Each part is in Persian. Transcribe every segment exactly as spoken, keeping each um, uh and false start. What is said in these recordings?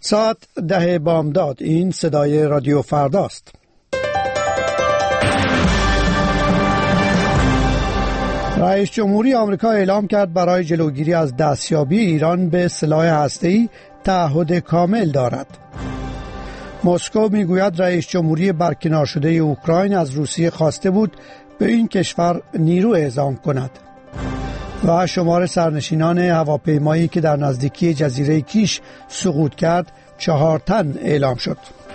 ساعت ده بامداد. این صدای رادیو فرداست. رئیس جمهوری آمریکا اعلام کرد برای جلوگیری از دستیابی ایران به سلاح هسته‌ای تعهد کامل دارد. مسکو میگوید رئیس جمهوری برکنار شده اوکراین از روسیه خواسته بود به این کشور نیرو اعزام کند. و شمار سرنشینان هواپیمایی که در نزدیکی جزیره کیش سقوط کرد چهار تن اعلام شد.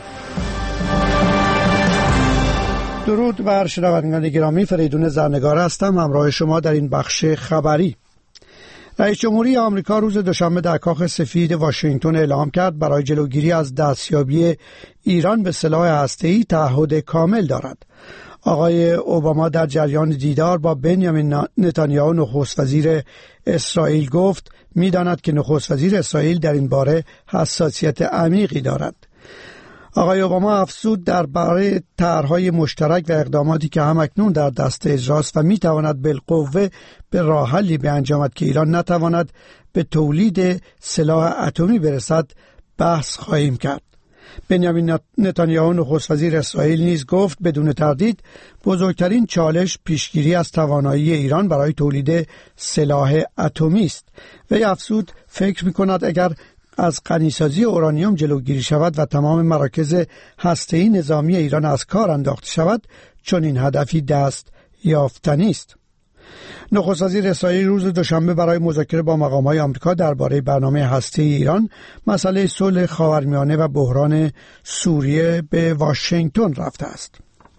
درود بر شنوندگان گرامی، فریدون زرنگار هستم همراه شما در این بخش خبری. رئیس جمهوری آمریکا روز دوشنبه در کاخ سفید واشنگتن اعلام کرد برای جلوگیری از دستیابی ایران به سلاح هسته‌ای تعهد کامل دارد. آقای اوباما در جریان دیدار با بنیامین نتانیاهو نخست وزیر اسرائیل گفت می‌داند که نخست وزیر اسرائیل در این باره حساسیت عمیقی دارد. آقای اوباما افزود درباره طرح‌های مشترک و اقداماتی که همکنون در دست اجراست و می‌تواند بالقوه به راه حلی بیانجامد که ایران نتواند به تولید سلاح اتمی برسد بحث خواهیم کرد. بنیامین نتانیاهو نخست وزیر اسرائیل نیز گفت بدون تردید بزرگترین چالش پیشگیری از توانایی ایران برای تولید سلاح اتمی است. وی افزود فکر می‌کند اگر از غنیسازی اورانیوم جلوگیری شود و تمام مراکز هسته‌ای نظامی ایران از کار انداخته شود چون این هدفی دست یافتنی است. نخست وزیر اسرائیل روز دوشنبه برای مذاکره با مقام‌های آمریکا درباره برنامه هسته‌ای ایران، مسئله صلح خاورمیانه و بحران سوریه به واشنگتن رفته است.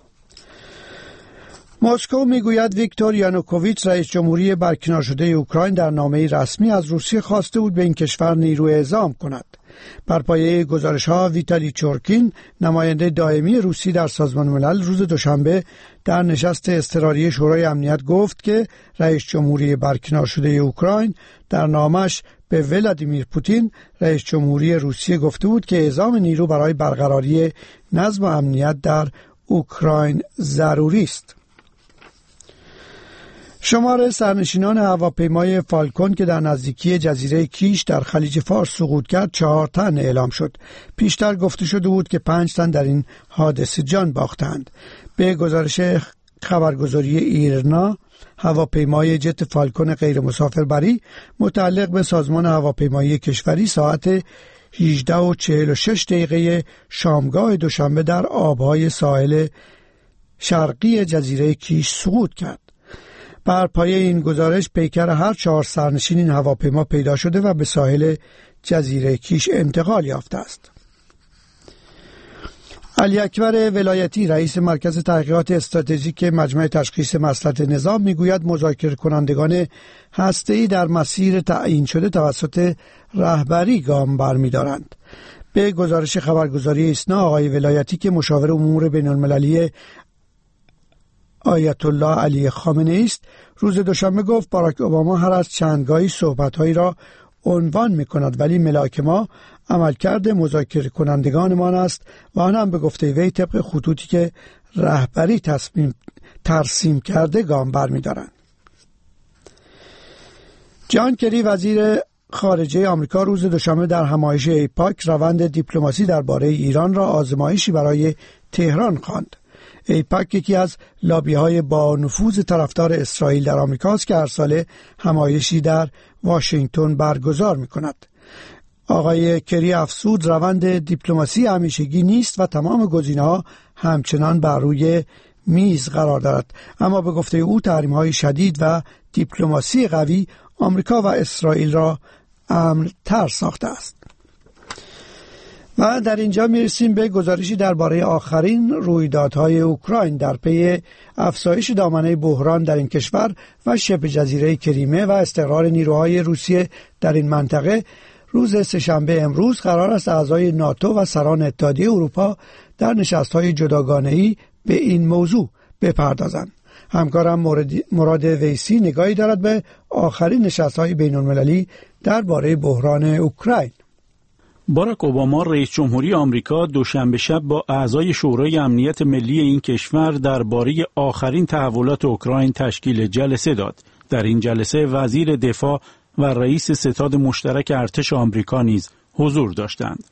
مسکو میگوید ویکتور یانوکوویچ رئیس جمهوری برکنار شده اوکراین در نامه‌ای رسمی از روسیه خواسته بود به این کشور نیرو اعزام کند. بر پایه گزارش‌ها ویتالی چورکین نماینده دائمی روسی در سازمان ملل روز دوشنبه در نشست اضطراری شورای امنیت گفت که رئیس جمهوری برکنار شده اوکراین در نامش به ولادیمیر پوتین رئیس جمهوری روسیه گفته بود که اعزام نیرو برای برقراری نظم و امنیت در اوکراین ضروری است. شمار سرنشینان هواپیمای فالکون که در نزدیکی جزیره کیش در خلیج فارس سقوط کرد چهار تن اعلام شد. پیشتر گفته شده بود که پنج تن در این حادثه جان باختند. به گزارش خبرگزاری ایرنا، هواپیمای جت فالکون غیر مسافربری متعلق به سازمان هواپیمایی کشوری ساعت هجده و چهل و شش دقیقه شامگاه دوشنبه در آبهای ساحل شرقی جزیره کیش سقوط کرد. بر پایه این گزارش پیکر هر چهار سرنشین این هواپیما پیدا شده و به ساحل جزیره کیش انتقال یافته است. علی اکبر ولایتی رئیس مرکز تحقیقات استراتژیک مجمع تشخیص مصلحت نظام میگوید مذاکره کنندگان هسته‌ای در مسیر تعیین شده توسط رهبری گام برمی‌دارند. به گزارش خبرگزاری ایسنا، آقای ولایتی که مشاور امور بین‌المللی آیت الله علی خامنه‌ای است، روز دوشنبه گفت باراک اوباما هر از چندگاهی صحبت‌هایی را عنوان می‌کند ولی ملاک ما عملکرد مذاکره کنندگانمان است و آن هم به گفته وی طبق خطوطی که رهبری تصمیم ترسیم کرده گام برمی‌دارند. جان کری وزیر خارجه آمریکا روز دوشنبه در همایش ایپاک روند دیپلماسی درباره ایران را آزمایشی برای تهران خواند. ایپاک یکی از لابی‌های با نفوذ طرفدار اسرائیل در آمریکاست که هر ساله همایشی در واشنگتن برگزار می‌کند. آقای کری افزود روند دیپلماسی همیشگی نیست و تمام گزینه‌ها همچنان بر روی میز قرار دارد، اما به گفته او تحریم‌های شدید و دیپلماسی قوی آمریکا و اسرائیل را امن‌تر ساخته است. و در اینجا میرسیم به گزارشی درباره آخرین رویدادهای اوکراین در پی افزایش دامنه بحران در این کشور و شبه جزیره کریمه و استقرار نیروهای روسیه در این منطقه. روز سه‌شنبه امروز قرار است اعضای ناتو و سران اتحادیه اروپا در نشست‌های جداگانه‌ای به این موضوع بپردازند. همکارم مراد ویسی نگاهی دارد به آخرین نشست‌های بین‌المللی درباره بحران اوکراین. باراک اوباما رئیس جمهوری آمریکا دوشنبه شب با اعضای شورای امنیت ملی این کشور درباره آخرین تحولات اوکراین تشکیل جلسه داد. در این جلسه وزیر دفاع و رئیس ستاد مشترک ارتش آمریکا نیز حضور داشتند.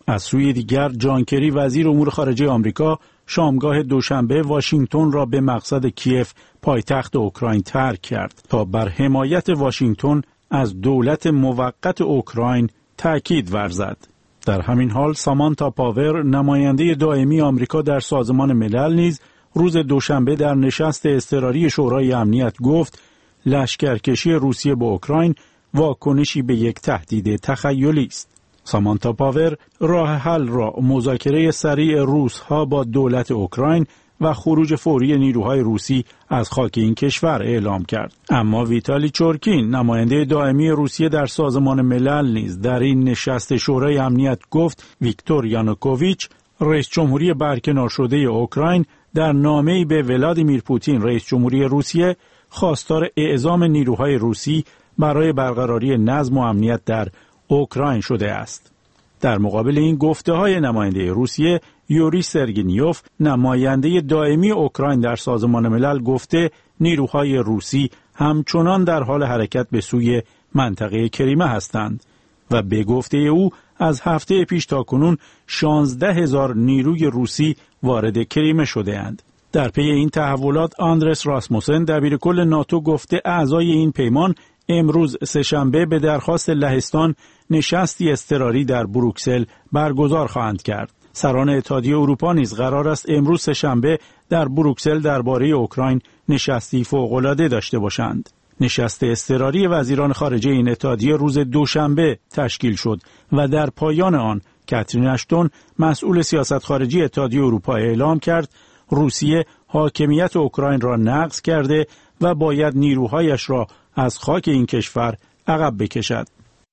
از سوی دیگر جان کری وزیر امور خارجه آمریکا شامگاه دوشنبه واشنگتن را به مقصد کیف پایتخت اوکراین ترک کرد تا بر حمایت واشنگتن از دولت موقت اوکراین تأکید ورزد. در همین حال سامانتا پاور نماینده دائمی آمریکا در سازمان ملل نیز روز دوشنبه در نشست اضطراری شورای امنیت گفت لشکرکشی روسیه به اوکراین واکنشی به یک تهدید تخیلی است. سامانتا پاور راه حل را مذاکره سریع روس‌ها با دولت اوکراین و خروج فوری نیروهای روسی از خاک این کشور اعلام کرد. اما ویتالی چورکین نماینده دائمی روسیه در سازمان ملل نیز در این نشست شورای امنیت گفت ویکتور یانوکوویچ رئیس جمهوری برکنار شده اوکراین در نامه‌ای به ولادیمیر پوتین رئیس جمهوری روسیه خواستار اعزام نیروهای روسی برای برقراری نظم و امنیت در اوکراین شده است. در مقابل این گفته‌های نماینده روسیه یوری سرگینیوف نماینده دائمی اوکراین در سازمان ملل گفته نیروهای روسی همچنان در حال حرکت به سوی منطقه کریمه هستند و به گفته او از هفته پیش تا کنون شانزده هزار نیروی روسی وارد کریمه شده اند. در پی این تحولات آندرس راسموسن دبیرکل ناتو گفته اعضای این پیمان امروز سه‌شنبه به درخواست لهستان نشستی اضطراری در بروکسل برگزار خواهند کرد. سران اتحادیه اروپا نیز قرار است امروز سه‌شنبه در بروکسل درباره اوکراین نشستی فوق‌العاده داشته باشند. نشست اضطراری وزیران خارجه این اتحادیه روز دوشنبه تشکیل شد و در پایان آن کاترین اشتون مسئول سیاست خارجی اتحادیه اروپا اعلام کرد روسیه حاکمیت اوکراین را نقض کرده و باید نیروهایش را از خاک این کشور عقب بکشد.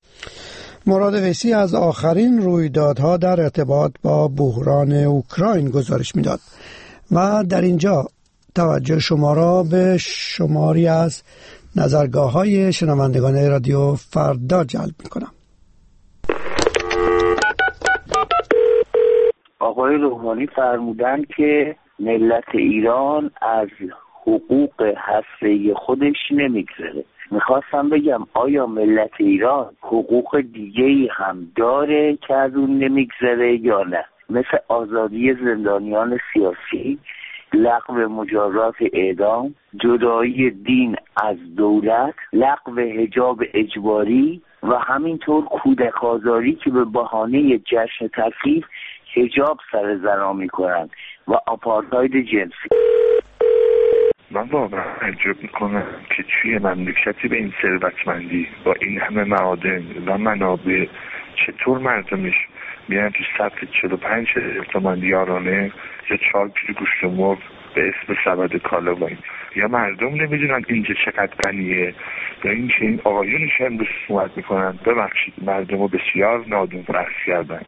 مراد ویسی از آخرین رویدادها در ارتباط با بحران اوکراین گزارش میداد و در اینجا توجه شما را به شماری از نظرگاه‌های شنوندگان رادیو فردا جلب می‌کنم. آقای روحانی فرمودند که ملت ایران از حقوق هسته خودش نمیگذره. میخواستم بگم آیا ملت ایران حقوق دیگه‌ای هم داره که از اون نمیگذره یا نه؟ مثل آزادی زندانیان سیاسی، لغو مجازات اعدام، جدایی دین از دولت، لغو حجاب اجباری و همینطور کودک آزاری که به بهانه جشن تفریح حجاب سر زنا میکنن و آپارتاید جنسی. من واقعا تعجب میکنم که توی مملکتی به این ثروتمندی با این همه معادن و منابع چطور مردمش میان تو صف چهل و پنج تومان یارانه یا چهار کیلو گوشت مرغ به اسم سبد کالا باید. یا مردم نمیدونن اینجا چقدر غنیه یا اینکه این آقایونش امروز صحبت میکنن ببخشید مردم رو بسیار نادون فرخ کردن.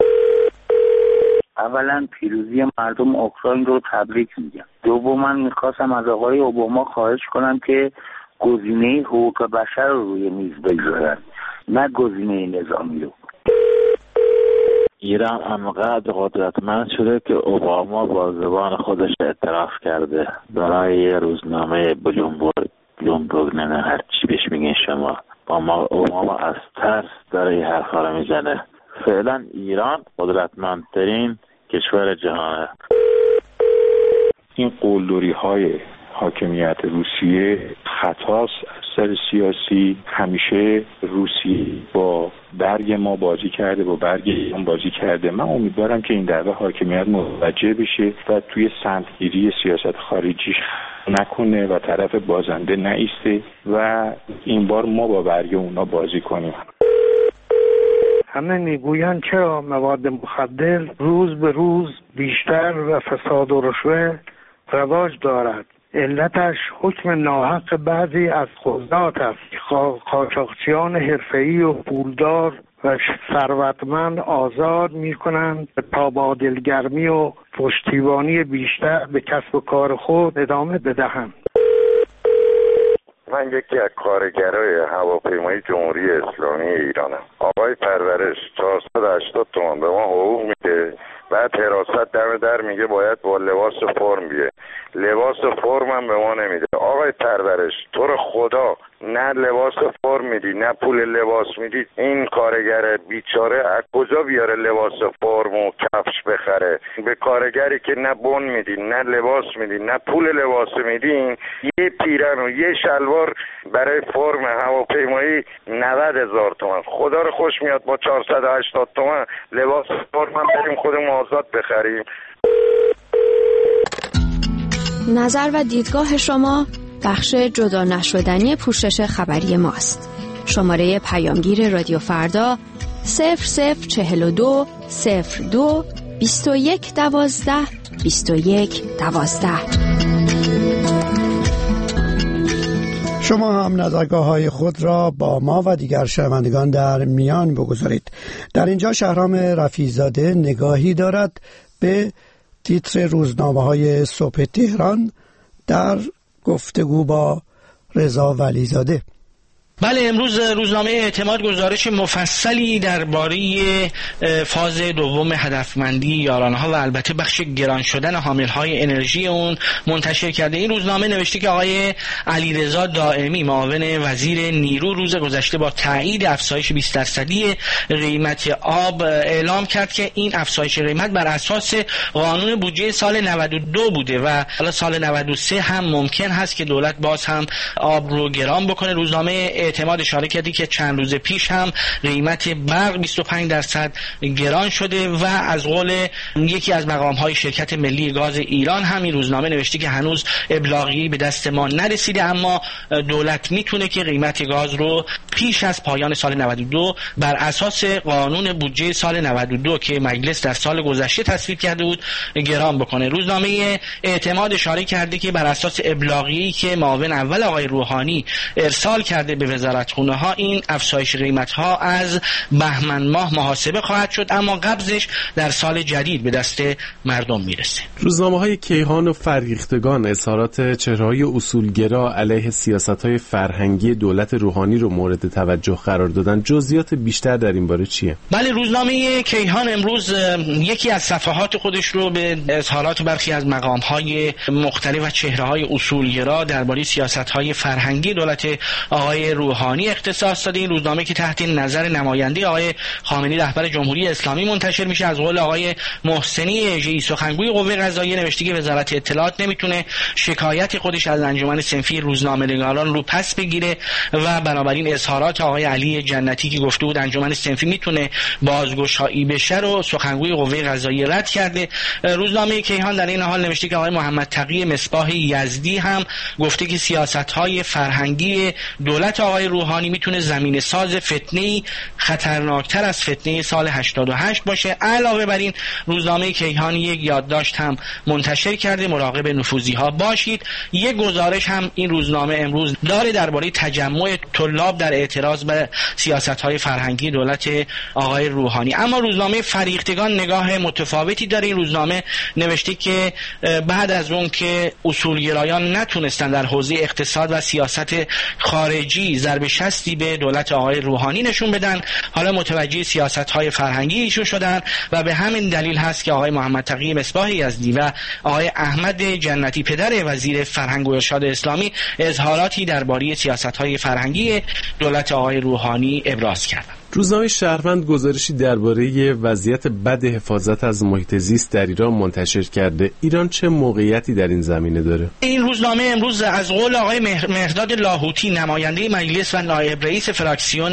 اولا پیروزی مردم اوکراین رو تبریک میگم. دوما میخواستم از آقای اوباما خواهش کنم که گزینه حقوق بشر رو روی میز بگذارن، نه گزینه نظامی رو. ایران انقدر قدرتمند شده که اوباما با زبان خودش اعتراف کرده برای یه روزنامه بلومبرگ بلومبرگ نه هر چی بهش میگین شما. اما اوباما از ترس داره این حرفا رو میزنه. فعلا ایران قدرتمندترین کشور جهانه. این قلدری های حاکمیت روسیه خطاست از سر سیاسی. همیشه روسیه با برگ ما بازی کرده، با برگ ایران بازی کرده. من امیدوارم که این دفعه حاکمیت متوجه بشه و توی سمتگیری سیاست خارجیش نکنه و طرف بازنده نایسته و این بار ما با برگ اونا بازی کنیم. همه میگویند چرا مواد مخدر روز به روز بیشتر و فساد و رشوه رواج دارد. علتش حکم ناحق بعضی از قضات است. قاچاقچیان حرفه‌ای و پولدار و ثروتمند آزاد می‌کنند تا با دلگرمی و پشتیبانی بیشتر به کسب و کار خود ادامه بدهند. من یکی از کارگرای هواپیمای جمهوری اسلامی ایرانم. آقای پرورش چهارصد و هشتاد تومان به ما حقوق میده، بعد حراست دم در میگه باید با لباس فرم بیه. لباس فرم هم به ما نمیده. آقای پرورش تو رو خدا نه لباس فرم میدی نه پول لباس میدی، این کارگر بیچاره از کجا بیاره لباس فرم و کفش بخره؟ به کارگری که نه بن میدی نه لباس میدی نه پول لباس میدین، یه پیرن و یه شلوار برای فرم هواپیمایی نود هزار تومن. خدا رو خوش میاد با چهارصد و هشتاد تومن لباس فرم هم بریم خودمون آزاد بخریم. نظر و دیدگاه شما بخش جدا نشدنی پوشش خبری ماست. شماره پیامگیر رادیو فردا صفر صفر چهل و دو صفر دو بیست و یک دوازده بیست و یک دوازده. شما هم نظرگاه های خود را با ما و دیگر شنوندگان در میان بگذارید. در اینجا شهرام رفیع‌زاده نگاهی دارد به تیتر روزنامه های صبح تهران در گفتگو با رضا ولیزاده. بله، امروز روزنامه اعتماد گزارش مفصلی درباره فاز دوم هدفمندی یارانه‌ها و البته بخش گران شدن حامل‌های انرژی اون منتشر کرده. این روزنامه نوشته که آقای علیرضا دائمی معاون وزیر نیرو روز گذشته با تایید افزایش بیست درصدی قیمت آب اعلام کرد که این افزایش قیمت بر اساس قانون بودجه سال نود و دو بوده و حالا سال نود و سه هم ممکن هست که دولت باز هم آب رو گران بکنه. روزنامه اعتماد اشاره کردی که چند روز پیش هم قیمت برق بیست و پنج درصد گران شده و از قول یکی از مقام‌های شرکت ملی گاز ایران هم این روزنامه نوشته که هنوز ابلاغی به دست ما نرسیده، اما دولت میتونه که قیمت گاز رو پیش از پایان سال نود و دو بر اساس قانون بودجه سال نود و دو که مجلس در سال گذشته تصویب کرده بود گران بکنه. روزنامه اعتماد اشاره کرده که بر اساس ابلاغی که معاون اول آقای روحانی ارسال کرده به وزارتخونه ها این افزایش قیمت ها از بهمن ماه محاسبه خواهد شد، اما قبضش در سال جدید به دست مردم میرسه. روزنامه های کیهان و فرهیختگان اظهارات چهره‌های اصولگرا علیه سیاست‌های فرهنگی دولت روحانی رو مورد توجه قرار دادن. جزئیات بیشتر در این باره چیه؟ بله، روزنامه کیهان امروز یکی از صفحات خودش رو به اظهارات برخی از مقام‌های مختلف و چهره‌های اصولگرا درباره سیاست‌های فرهنگی دولت آقای روحانی اختصاص داده. این روزنامه که تحت نظر نماینده آقای خامنه‌ای رهبر جمهوری اسلامی منتشر میشه از قول آقای محسنی اژه‌ای سخنگوی قوه قضاییه نوشته که وزارت اطلاعات نمیتونه شکایت خودش از انجمن صنفی روزنامه‌نگاران رو پس بگیره و بنابراین اظهارات آقای علی جنتی که گفته بود انجمن صنفی میتونه بازگشایی بشه رو سخنگوی قوه قضاییه رد کرده. روزنامه کیهان در این حال نوشته که آقای محمد تقی مصباح یزدی هم گفته که سیاست‌های فرهنگی دولت آقای روحانی میتونه زمین ساز فتنه‌ای خطرناکتر از فتنه سال هشتاد و هشت باشه. علاوه بر این روزنامه کیهان یک یادداشت هم منتشر کرده: مراقب نفوذی‌ها باشید. یک گزارش هم این روزنامه امروز داره درباره تجمع طلاب در اعتراض به سیاست‌های فرهنگی دولت آقای روحانی. اما روزنامه فریختگان نگاه متفاوتی داره. این روزنامه نوشته که بعد از اون که اصولگرایان نتونستن در حوزه اقتصاد و سیاست خارجی ضرب شستی به دولت آقای روحانی نشون بدن، حالا متوجه سیاست‌های فرهنگی ایشون شدن و به همین دلیل هست که آقای محمد تقی مصباح یزدی و آقای احمد جنتی پدر وزیر فرهنگ و ارشاد اسلامی اظهاراتی درباره سیاست‌های فرهنگی دولت آقای روحانی ابراز کردند. روزنامه شهروند گزارشی درباره وضعیت بد حفاظت از محیط زیست در ایران منتشر کرده. ایران چه موقعیتی در این زمینه داره؟ این روزنامه امروز از قول آقای مهرداد لاهوتی نماینده مجلس و نایب رئیس فراکسیون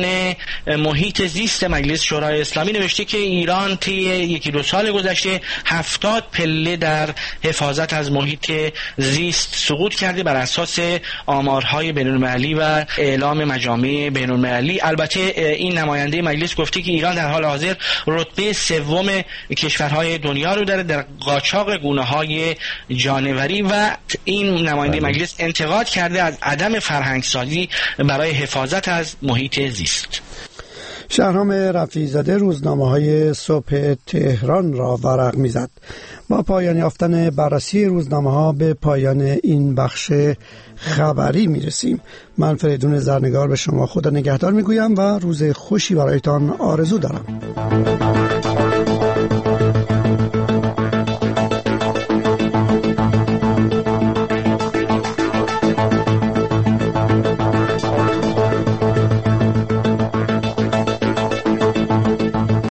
محیط زیست مجلس شورای اسلامی نوشته که ایران طی یکی دو سال گذشته هفتاد پله در حفاظت از محیط زیست سقوط کرده بر اساس آمارهای بین‌المللی و اعلام مجامع بین‌المللی. البته این نماینده مجلس گفته که ایران در حال حاضر رتبه سوم کشورهای دنیا رو داره در قاچاق گونه‌های جانوری و این نماینده مجلس انتقاد کرده از عدم فرهنگسازی برای حفاظت از محیط زیست. شهرام رفیع‌زاده روزنامه‌های صبح تهران را ورق می‌زد. با پایان یافتن بررسی روزنامه‌ها به پایان این بخش خبری می‌رسیم. من فریدون زرنگار به شما خدا نگهدار می‌گویم و روز خوشی برایتان آرزو دارم.